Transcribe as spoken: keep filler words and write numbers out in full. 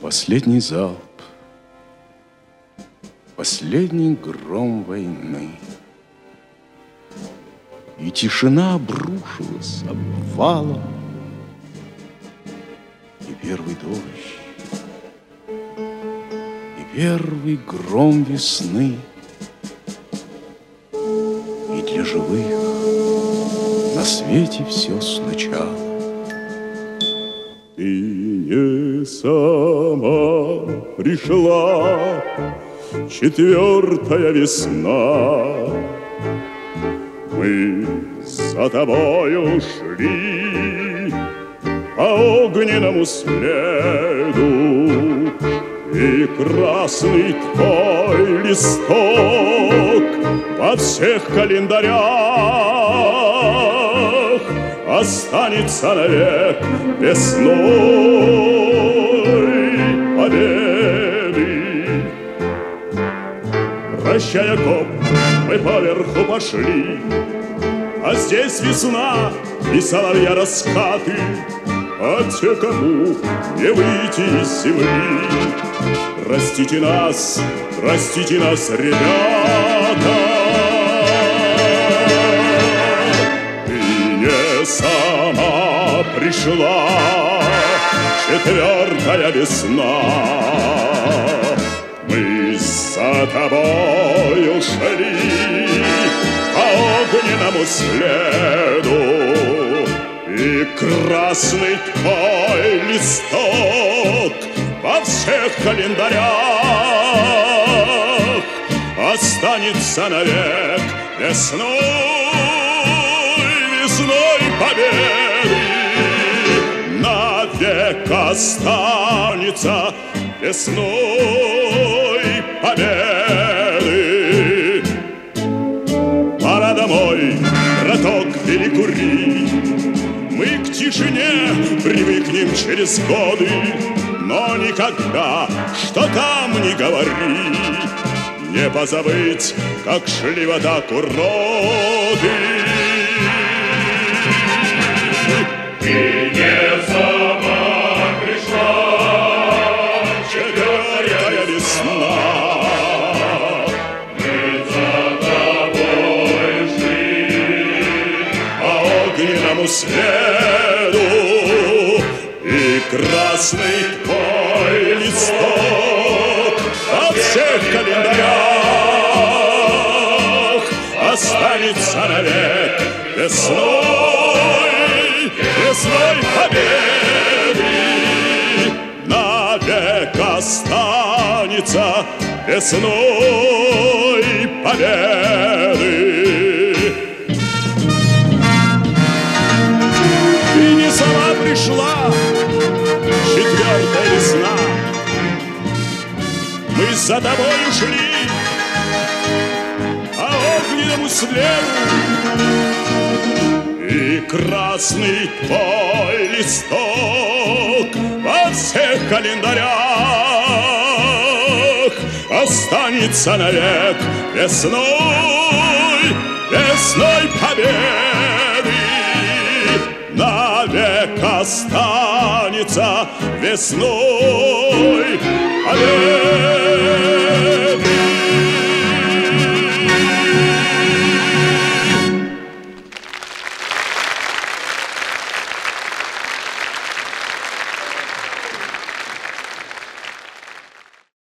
Последний залп, последний гром войны, и тишина обрушилась обвалом, и первый дождь, и первый гром весны, и для живых на свете все сначала. Ты не сама пришла, четвертая весна. Мы за тобою шли по огненному следу, и красный твой листок во всех календарях останется навек весной победы. Прощай, окоп, мы поверху пошли, а здесь весна и соловья раскаты. А те, кому не выйти из земли, простите нас, простите нас, ребята. Ты не сама пришла, четвертая весна. Мы за тобою шли по огненному следу, и красный твой листок во всех календарях останется навек весной, весной победы. Навек останется весной победы. Пора домой, браток, перекури. Мы к тишине привыкнем через годы, но никогда, что там ни говори, не позабыть, как шли в атаку роды. Ты не сама пришла, четвертая весна. Мы за тобой шли По огненному следу, и красный твой листок во всех календарях останется навек весной, весной победы. Навек останется весной победы. Ты не сама пришла, четвертая весна. Мы за тобой ушли по огненному следу, и красный твой листок во всех календарях останется навек весной, весной победы. Навек останется весной победы.